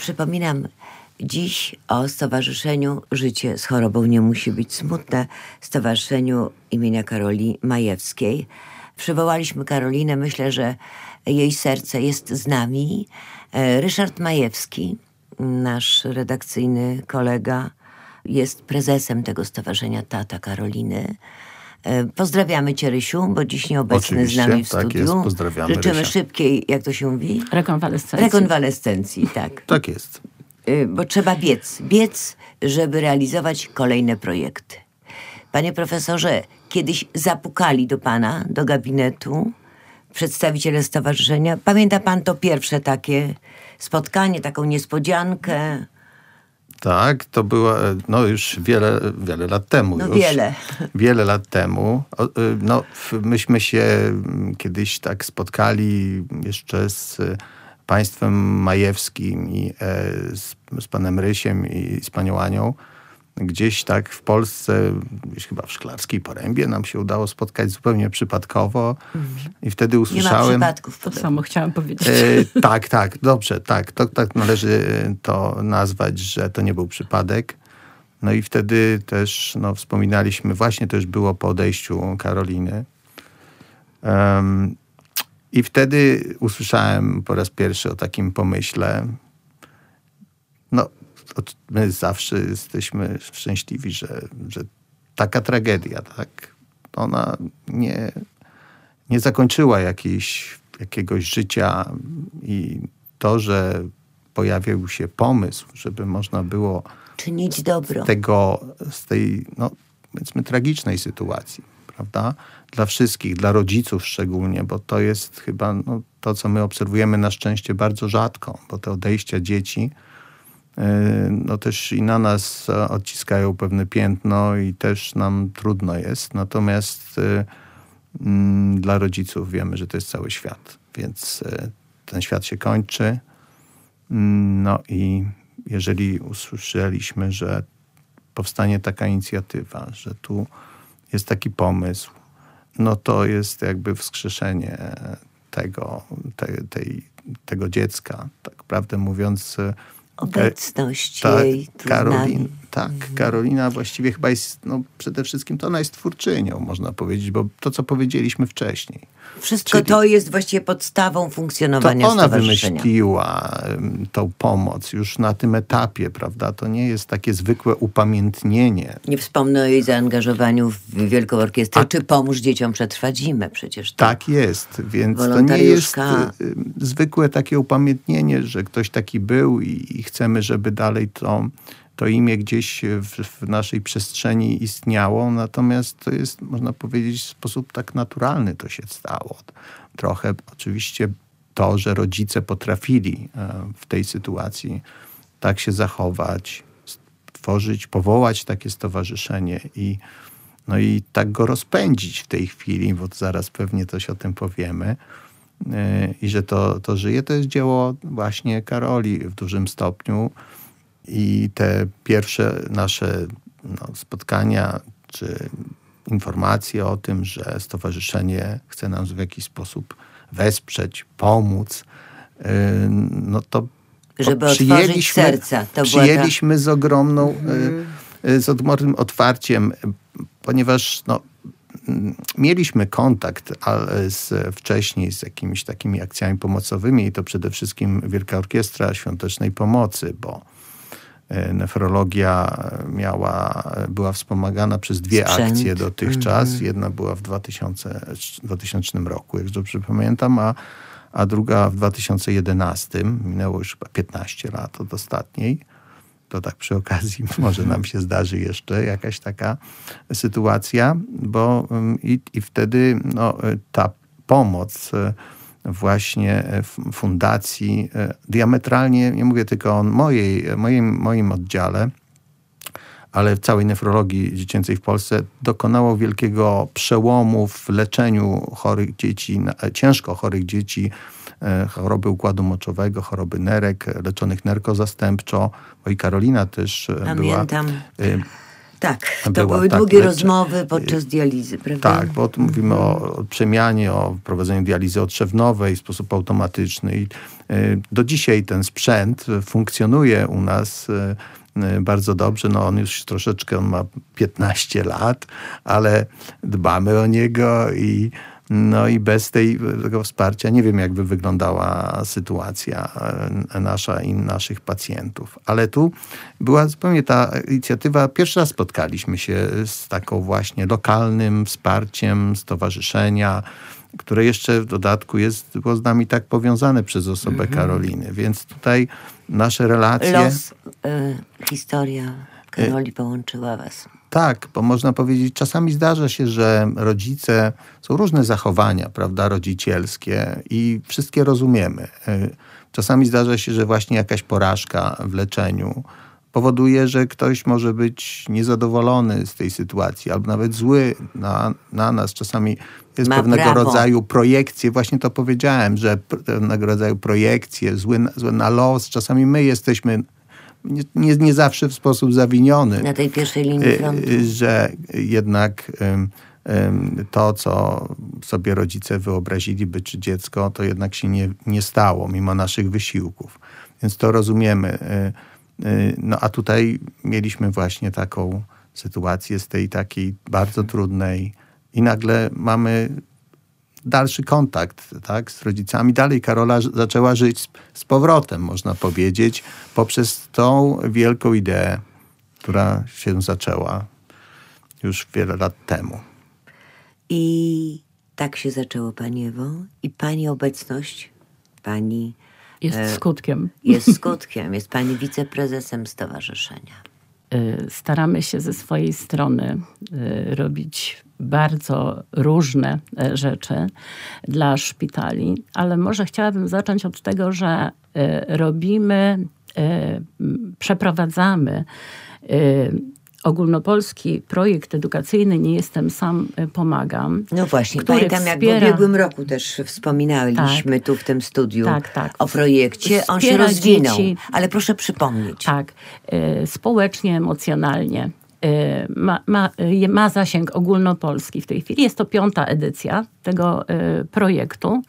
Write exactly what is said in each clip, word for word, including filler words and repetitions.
Przypominam dziś o Stowarzyszeniu Życie z chorobą nie musi być smutne, Stowarzyszeniu imienia Karoli Majewskiej. Przywołaliśmy Karolinę, myślę, że jej serce jest z nami. Ryszard Majewski, nasz redakcyjny kolega, jest prezesem tego stowarzyszenia, tata Karoliny. Pozdrawiamy Cię, Rysiu, bo dziś nieobecny Oczywiście, z nami w tak studiu. jest, pozdrawiamy Życzymy Rysia. szybkiej, jak to się mówi? Rekonwalescencji. Rekonwalescencji, tak. Tak jest. Bo trzeba biec. Biec, żeby realizować kolejne projekty. Panie profesorze, kiedyś zapukali do pana, do gabinetu, przedstawiciele stowarzyszenia. Pamięta pan to pierwsze takie spotkanie, taką niespodziankę? Tak, to było no już wiele, wiele lat temu. No już. wiele. Wiele lat temu. O, no, myśmy się kiedyś tak spotkali jeszcze z państwem Majewskim i z, z panem Rysiem i z panią Anią. Gdzieś tak w Polsce, gdzieś chyba w Szklarskiej Porębie nam się udało spotkać zupełnie przypadkowo. Mm. I wtedy usłyszałem... Nie ma przypadków. To samo chciałam powiedzieć. E, tak, tak, dobrze, tak. To, tak należy to nazwać, że to nie był przypadek. No i wtedy też no, wspominaliśmy, właśnie to już było po odejściu Karoliny. Um, I wtedy usłyszałem po raz pierwszy o takim pomyśle. No, my zawsze jesteśmy szczęśliwi, że, że taka tragedia, tak, ona nie, nie zakończyła jakiejś, jakiegoś życia i to, że pojawił się pomysł, żeby można było czynić dobro. Z tego, z tej, no, powiedzmy, tragicznej sytuacji, prawda? Dla wszystkich, dla rodziców szczególnie, bo to jest chyba no, to, co my obserwujemy na szczęście bardzo rzadko, bo te odejścia dzieci no też i na nas odciskają pewne piętno i też nam trudno jest. Natomiast y, y, dla rodziców wiemy, że to jest cały świat. Więc y, ten świat się kończy. Y, no i jeżeli usłyszeliśmy, że powstanie taka inicjatywa, że tu jest taki pomysł, no to jest jakby wskrzeszenie tego, te, tej, tego dziecka. Tak prawdę mówiąc... Obecność tak, jej tu Karolin, z nami. Tak, mhm. Karolina właściwie chyba jest, no przede wszystkim to ona jest twórczynią, można powiedzieć, bo to, co powiedzieliśmy wcześniej. Wszystko Czyli to jest właściwie podstawą funkcjonowania to ona stowarzyszenia. wymyśliła tą pomoc już na tym etapie, prawda? To nie jest takie zwykłe upamiętnienie. Nie wspomnę o jej zaangażowaniu w Wielką Orkiestrę, A... czy pomóż dzieciom przetrwać zimę przecież. To tak jest, więc to nie jest zwykłe takie upamiętnienie, że ktoś taki był i, i chcemy, żeby dalej to, to imię gdzieś w, w naszej przestrzeni istniało, natomiast to jest, można powiedzieć, w sposób tak naturalny to się stało. Trochę oczywiście to, że rodzice potrafili w tej sytuacji tak się zachować, stworzyć, powołać takie stowarzyszenie i, no i tak go rozpędzić w tej chwili, bo zaraz pewnie coś o tym powiemy. I że to, to żyje, to jest dzieło właśnie Karoli w dużym stopniu. I te pierwsze nasze no, spotkania, czy informacje o tym, że stowarzyszenie chce nam w jakiś sposób wesprzeć, pomóc, yy, no to żeby otworzyć serca. To przyjęliśmy ta... z ogromną, yy, z ogromnym otwarciem, ponieważ no, mieliśmy kontakt z, wcześniej z jakimiś takimi akcjami pomocowymi i to przede wszystkim Wielka Orkiestra Świątecznej Pomocy, bo nefrologia miała, była wspomagana przez dwie Sprzęt. akcje dotychczas. Mm-hmm. Jedna była w dwutysięcznym roku, jak dobrze pamiętam, a, a druga w dwa tysiące jedenastym. Minęło już chyba piętnaście lat od ostatniej. To tak przy okazji może nam się zdarzy jeszcze jakaś taka sytuacja, bo i, i wtedy no, ta pomoc właśnie fundacji diametralnie, nie mówię tylko o mojej, moim, moim oddziale, ale w całej nefrologii dziecięcej w Polsce dokonało wielkiego przełomu w leczeniu chorych dzieci, ciężko chorych dzieci, choroby układu moczowego, choroby nerek, leczonych nerkozastępczo, bo i Karolina też Pamiętam. była Tak, to była, były tak, długie lecze... rozmowy podczas dializy, prawda? Tak, bo tu mówimy o, o przemianie, o prowadzeniu dializy otrzewnowej w sposób automatyczny. I y, do dzisiaj ten sprzęt funkcjonuje u nas y, y, bardzo dobrze. No on już troszeczkę, on ma piętnaście lat, ale dbamy o niego i no i bez tej, tego wsparcia nie wiem, jakby wyglądała sytuacja nasza i naszych pacjentów. Ale tu była zupełnie ta inicjatywa, pierwszy raz spotkaliśmy się z taką właśnie lokalnym wsparciem stowarzyszenia, które jeszcze w dodatku jest, było z nami tak powiązane przez osobę mhm. Karoliny. Więc tutaj nasze relacje... Los, y, historia Karoli y, połączyła was. Tak, bo można powiedzieć, czasami zdarza się, że rodzice, są różne zachowania, prawda, rodzicielskie i wszystkie rozumiemy. Czasami zdarza się, że właśnie jakaś porażka w leczeniu powoduje, że ktoś może być niezadowolony z tej sytuacji albo nawet zły na, na nas. Czasami jest Ma pewnego prawo. rodzaju projekcje, właśnie to powiedziałem, że pewnego rodzaju projekcje, zły, zły na los. Czasami my jesteśmy Nie, nie, nie zawsze w sposób zawiniony. Na tej pierwszej linii frontu. Że jednak um, um, to, co sobie rodzice wyobraziliby, czy dziecko, to jednak się nie, nie stało, mimo naszych wysiłków. Więc to rozumiemy. No a tutaj mieliśmy właśnie taką sytuację z tej takiej bardzo trudnej i nagle mamy dalszy kontakt, tak, z rodzicami. Dalej Karola zaczęła żyć z, z powrotem, można powiedzieć, poprzez tą wielką ideę, która się zaczęła już wiele lat temu. I tak się zaczęło, Pani Ewo. I Pani obecność, Pani... Jest e, skutkiem. Jest skutkiem. Jest Pani wiceprezesem stowarzyszenia. Staramy się ze swojej strony robić bardzo różne rzeczy dla szpitali, ale może chciałabym zacząć od tego, że robimy, przeprowadzamy ogólnopolski projekt edukacyjny Nie jestem sam, pomagam. No właśnie, pamiętam wspiera... jak w ubiegłym roku też wspominaliśmy tak, tu w tym studiu tak, tak. o projekcie. On się rozwinął, dzieci, ale proszę przypomnieć. Tak, y, społecznie, emocjonalnie. Y, ma, ma, y, ma zasięg ogólnopolski w tej chwili. Jest to piąta edycja tego y, projektu.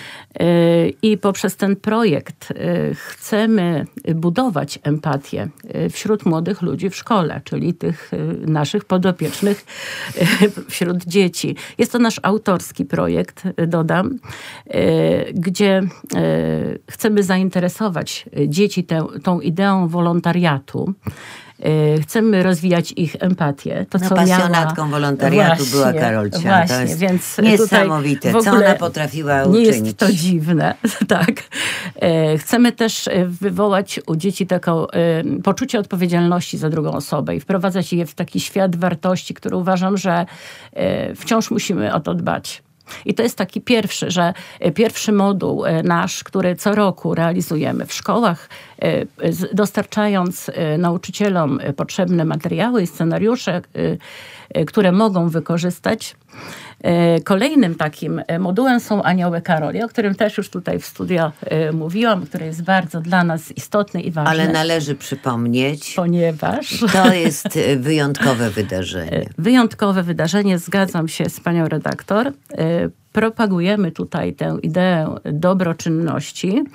I poprzez ten projekt chcemy budować empatię wśród młodych ludzi w szkole, czyli tych naszych podopiecznych wśród dzieci. Jest to nasz autorski projekt, dodam, gdzie chcemy zainteresować dzieci tę, tą ideą wolontariatu. Chcemy rozwijać ich empatię. To, no, co pasjonatką miała... wolontariatu właśnie, była Karolcia. Właśnie, to jest więc niesamowite, co ona potrafiła uczynić. Nie jest to dziwne, tak. Chcemy też wywołać u dzieci takie poczucie odpowiedzialności za drugą osobę i wprowadzać je w taki świat wartości, który uważam, że wciąż musimy o to dbać. I to jest taki pierwszy, że pierwszy moduł nasz, który co roku realizujemy w szkołach, dostarczając nauczycielom potrzebne materiały i scenariusze, które mogą wykorzystać. Kolejnym takim modułem są Anioły Karoli, o którym też już tutaj w studio mówiłam, który jest bardzo dla nas istotny i ważny. Ale należy przypomnieć, ponieważ to jest wyjątkowe wydarzenie. Wyjątkowe wydarzenie, zgadzam się z panią redaktor. Propagujemy tutaj tę ideę dobroczynności.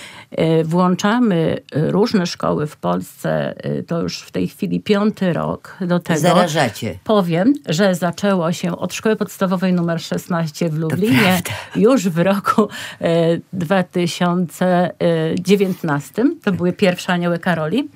Włączamy różne szkoły w Polsce, to już w tej chwili piąty rok do tego. Zarażacie. Powiem, że zaczęło się od szkoły podstawowej numer szesnaście w Lublinie już w roku dwa tysiące dziewiętnastym. To były pierwsze Anioły Karoli.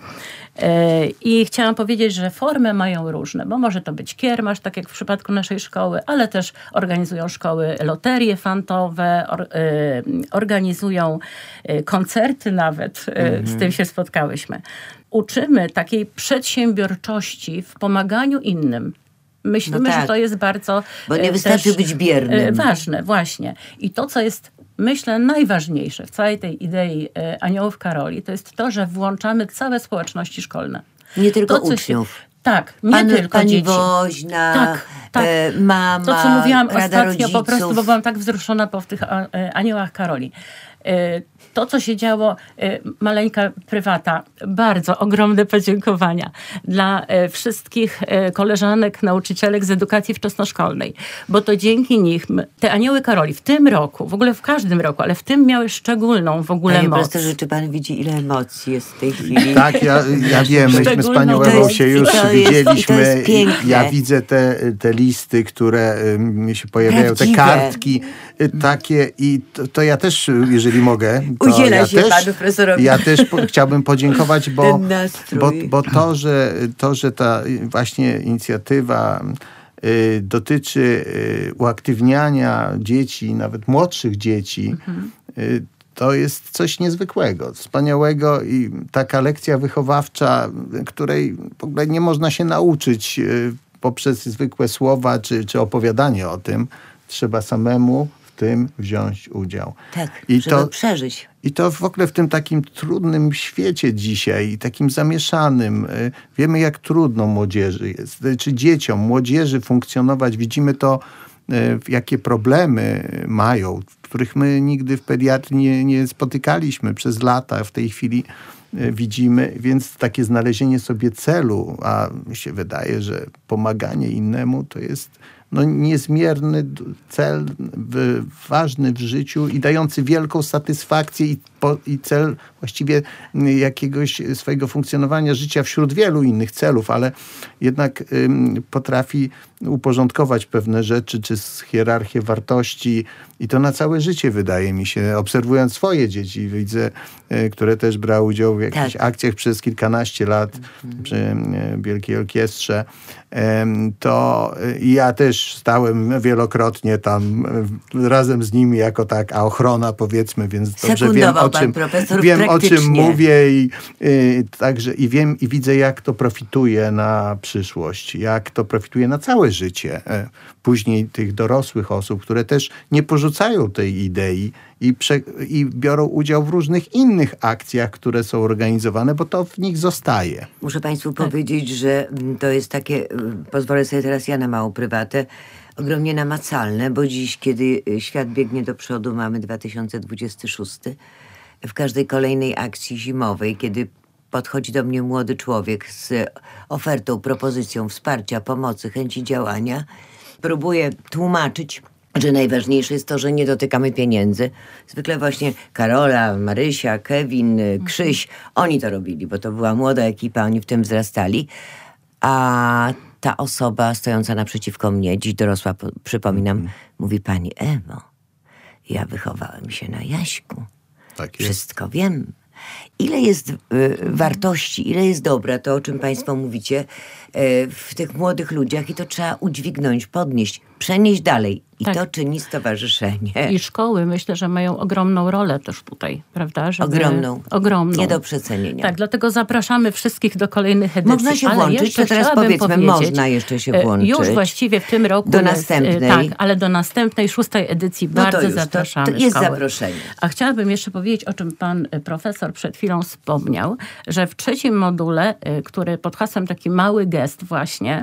I chciałam powiedzieć, że formy mają różne, bo może to być kiermasz, tak jak w przypadku naszej szkoły, ale też organizują szkoły loterie fantowe, or, y, organizują koncerty nawet, mm-hmm. z tym się spotkałyśmy. Uczymy takiej przedsiębiorczości w pomaganiu innym. Myślimy, no tak, że to jest bardzo... Bo nie wystarczy być biernym. Ważne, właśnie. I to, co jest, myślę, najważniejsze w całej tej idei Aniołów Karoli, to jest to, że włączamy całe społeczności szkolne. Nie tylko to, uczniów. Się, tak, nie Pan, tylko pani dzieci. Woźna, tak, tak. E, mama, to, co mówiłam Rada ostatnio rodziców. po prostu, bo byłam tak wzruszona po tych Aniołach Karoli. To, co się działo, maleńka prywata, bardzo ogromne podziękowania dla wszystkich koleżanek, nauczycielek z edukacji wczesnoszkolnej, bo to dzięki nich te Anioły Karoli w tym roku, w ogóle w każdym roku, ale w tym miały szczególną w ogóle Panie moc. profesorze, czy pan widzi, ile emocji jest w tej chwili? Tak, ja, ja wiem, myśmy z panią Ewą się już to jest, widzieliśmy. to jest piękne. Ja widzę te, te listy, które mi się pojawiają, Prawdziwe. te kartki takie i to, to ja też, jeżeli mogę, to Udziela ja się też, panu profesorowi. ja też po, chciałbym podziękować, bo, Ten nastrój. bo, bo to, że, to, że ta właśnie inicjatywa y, dotyczy y, uaktywniania dzieci, nawet młodszych dzieci, mhm. y, to jest coś niezwykłego, wspaniałego i taka lekcja wychowawcza, której w ogóle nie można się nauczyć y, poprzez zwykłe słowa czy, czy opowiadanie o tym. Trzeba samemu w tym wziąć udział. Tak, I żeby to, przeżyć. I to w ogóle w tym takim trudnym świecie dzisiaj, takim zamieszanym. Y, wiemy, jak trudno młodzieży jest, czy dzieciom, młodzieży funkcjonować. Widzimy to, y, jakie problemy mają, których my nigdy w pediatrii nie, nie spotykaliśmy przez lata. W tej chwili y, widzimy, więc takie znalezienie sobie celu, a mi się wydaje, że pomaganie innemu to jest no, niezmierny cel, w, ważny w życiu i dający wielką satysfakcję i, po, i cel właściwie jakiegoś swojego funkcjonowania życia wśród wielu innych celów, ale jednak ym, potrafi uporządkować pewne rzeczy, czy z hierarchię wartości i to na całe życie, wydaje mi się. Obserwując swoje dzieci, widzę, y, które też brały udział w jakichś tak. akcjach przez kilkanaście lat mm-hmm. przy y, Wielkiej Orkiestrze, y, to y, ja też stałem wielokrotnie tam y, razem z nimi jako tak, a ochrona powiedzmy, więc dobrze wiem, o czym, wiem, o czym mówię i, y, także, i wiem i widzę, jak to profituje na przyszłość, jak to profituje na całe życie. Później tych dorosłych osób, które też nie porzucają tej idei i, prze, i biorą udział w różnych innych akcjach, które są organizowane, bo to w nich zostaje. Muszę państwu tak. powiedzieć, że to jest takie, pozwolę sobie teraz ja na małą prywatę, ogromnie namacalne, bo dziś, kiedy świat biegnie do przodu, mamy dwa tysiące dwudziesty szósty, w każdej kolejnej akcji zimowej, kiedy podchodzi do mnie młody człowiek z ofertą, propozycją wsparcia, pomocy, chęci działania, próbuję tłumaczyć, że najważniejsze jest to, że nie dotykamy pieniędzy. Zwykle właśnie Karola, Marysia, Kevin, Krzyś, oni to robili, bo to była młoda ekipa, oni w tym wzrastali. A ta osoba stojąca naprzeciwko mnie, dziś dorosła, przypominam, mm. mówi: pani Ewo, ja wychowałem się na Jaśku. Tak jest. Wszystko wiem. Ile jest y, wartości, ile jest dobra, to o czym państwo mówicie, y, w tych młodych ludziach i to trzeba udźwignąć, podnieść, przenieść dalej. I tak. to czyni stowarzyszenie. I szkoły, myślę, że mają ogromną rolę też tutaj, prawda? Żeby... Ogromną. Ogromną. Nie do przecenienia. Tak, dlatego zapraszamy wszystkich do kolejnych edycji. Można się włączyć, to teraz powiedzmy, można jeszcze się włączyć. Już właściwie w tym roku do jest, następnej. Tak, ale do następnej, szóstej edycji no bardzo to już, zapraszamy to, to jest szkoły. zaproszenie. A chciałabym jeszcze powiedzieć, o czym pan profesor przed chwilą wspomniał, że w trzecim module, który pod hasłem taki mały gest właśnie,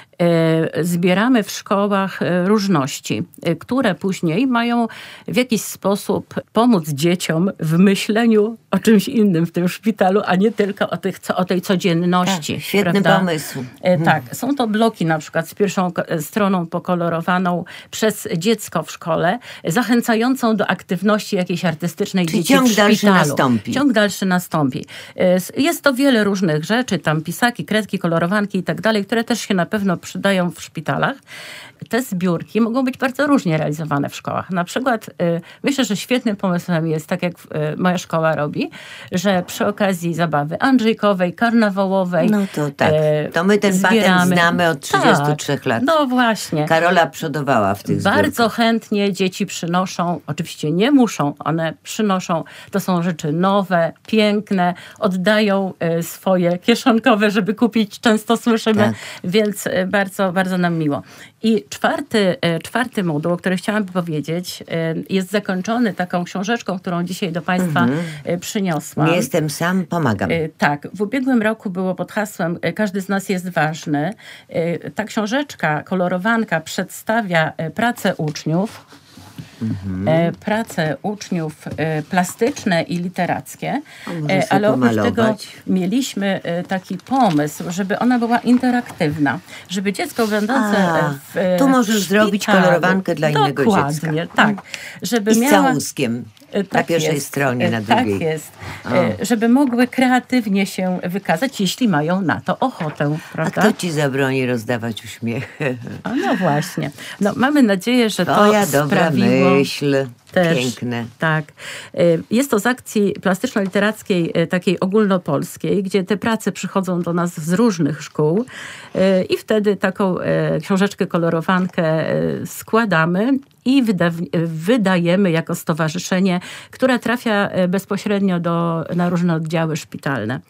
zbieramy w szkołach różności, które później mają w jakiś sposób pomóc dzieciom w myśleniu o czymś innym w tym szpitalu, a nie tylko o, tych, o tej codzienności. Tak, świetny prawda? pomysł. Tak, są to bloki na przykład z pierwszą stroną pokolorowaną przez dziecko w szkole, zachęcającą do aktywności jakiejś artystycznej Czyli dzieci ciąg w szpitalu. dalszy nastąpi. Ciąg dalszy nastąpi. Jest to wiele różnych rzeczy, tam pisaki, kredki, kolorowanki i tak dalej, które też się na pewno przydają w szpitalach. Te zbiórki mogą być bardzo różnie realizowane w szkołach. Na przykład y, myślę, że świetnym pomysłem jest, tak jak y, moja szkoła robi, że przy okazji zabawy andrzejkowej, karnawałowej no to tak. Y, to my ten zbieramy. Patent znamy od trzydziestu trzech lat. No właśnie. Karola przodowała w tych Bardzo zbiórkach. chętnie dzieci przynoszą, oczywiście nie muszą, one przynoszą, to są rzeczy nowe, piękne, oddają y, swoje kieszonkowe, żeby kupić, często słyszymy, tak. Więc y, bardzo, bardzo nam miło. I czwarty, czwarty moduł, o którym chciałam powiedzieć, jest zakończony taką książeczką, którą dzisiaj do państwa mm-hmm. przyniosłam. Nie jestem sam, pomagam. Tak. W ubiegłym roku było pod hasłem Każdy z nas jest ważny. Ta książeczka, kolorowanka przedstawia pracę uczniów. mhm. e, prace uczniów e, plastyczne i literackie, e, ale oprócz pomalować. tego mieliśmy e, taki pomysł, żeby ona była interaktywna, żeby dziecko będące A, w e, tu możesz w zrobić szpitalu, kolorowankę dla innego dokładnie, dziecka. Dokładnie, tak. Żeby I z miała... całuskiem. Tak na pierwszej jest, stronie, na drugiej. Tak jest. O. Żeby mogły kreatywnie się wykazać, jeśli mają na to ochotę, prawda? A kto ci zabroni rozdawać uśmiechy? A no właśnie. No, mamy nadzieję, że to Twoja dobra sprawiło... myśl. Też, piękne. Tak. Jest to z akcji plastyczno-literackiej, takiej ogólnopolskiej, gdzie te prace przychodzą do nas z różnych szkół i wtedy taką książeczkę, kolorowankę składamy i wydajemy jako stowarzyszenie, która trafia bezpośrednio do, na różne oddziały szpitalne.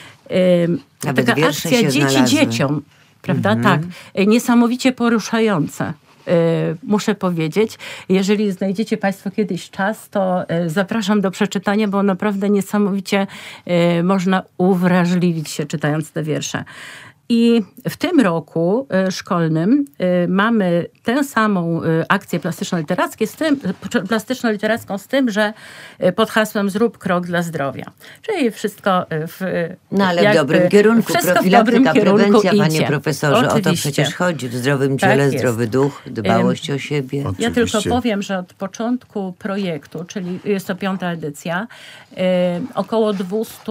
Nawet taka akcja Dzieci znalazły. dzieciom, prawda? Mhm. Tak. Niesamowicie poruszające. Muszę powiedzieć, jeżeli znajdziecie Państwo kiedyś czas, to zapraszam do przeczytania, bo naprawdę niesamowicie można uwrażliwić się czytając te wiersze. I w tym roku szkolnym mamy tę samą akcję plastyczno-literacką z tym, plastyczno-literacką z tym, że pod hasłem zrób krok dla zdrowia. Czyli wszystko w No ale w dobrym kierunku. Profilaktyka, prewencja, idzie. panie profesorze. Oczywiście. O to przecież chodzi. W zdrowym ciele, tak zdrowy duch, dbałość o siebie. Oczywiście. Ja tylko powiem, że od początku projektu, czyli jest to piąta edycja, około dwieście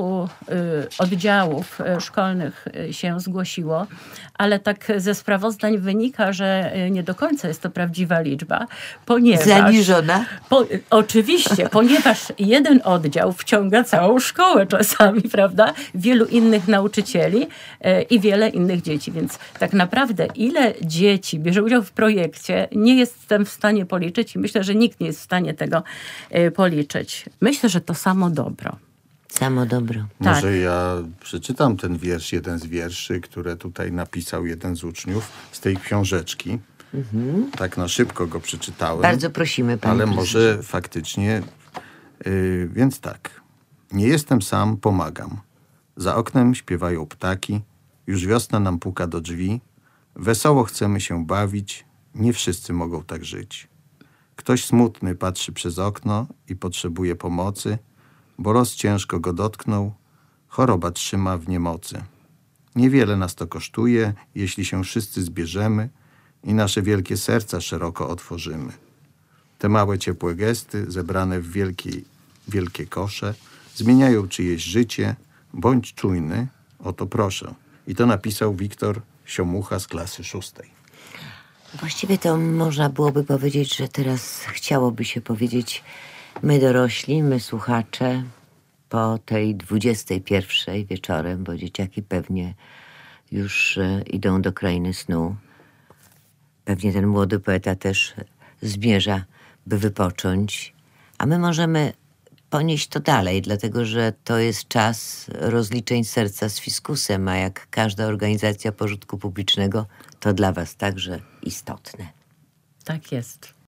oddziałów szkolnych się zgłosiło. Ale tak ze sprawozdań wynika, że nie do końca jest to prawdziwa liczba, ponieważ... Zaniżona? Po, oczywiście, ponieważ jeden oddział wciąga całą szkołę czasami, prawda? Wielu innych nauczycieli e, i wiele innych dzieci. Więc tak naprawdę ile dzieci bierze udział w projekcie, nie jestem w stanie policzyć i myślę, że nikt nie jest w stanie tego e, policzyć. Myślę, że to samo dobro. Samo dobro. Może Tak. ja przeczytam ten wiersz, jeden z wierszy, które tutaj napisał jeden z uczniów z tej książeczki. Mhm. Tak na szybko go przeczytałem. Bardzo prosimy, panie Ale profesorze. może faktycznie... Yy, więc tak. Nie jestem sam, pomagam. Za oknem śpiewają ptaki. Już wiosna nam puka do drzwi. Wesoło chcemy się bawić. Nie wszyscy mogą tak żyć. Ktoś smutny patrzy przez okno i potrzebuje pomocy, bo los ciężko go dotknął, choroba trzyma w niemocy. Niewiele nas to kosztuje, jeśli się wszyscy zbierzemy i nasze wielkie serca szeroko otworzymy. Te małe ciepłe gesty, zebrane w wielkiej, wielkie kosze, zmieniają czyjeś życie. Bądź czujny, o to proszę. I to napisał Wiktor Siomucha z klasy szóstej. Właściwie to można byłoby powiedzieć, że teraz chciałoby się powiedzieć my dorośli, my słuchacze, po tej dwudziestej pierwszej wieczorem, bo dzieciaki pewnie już e, idą do krainy snu. Pewnie ten młody poeta też zmierza, by wypocząć. A my możemy ponieść to dalej, dlatego że to jest czas rozliczeń serca z fiskusem, a jak każda organizacja pożytku publicznego, to dla was także istotne. Tak jest.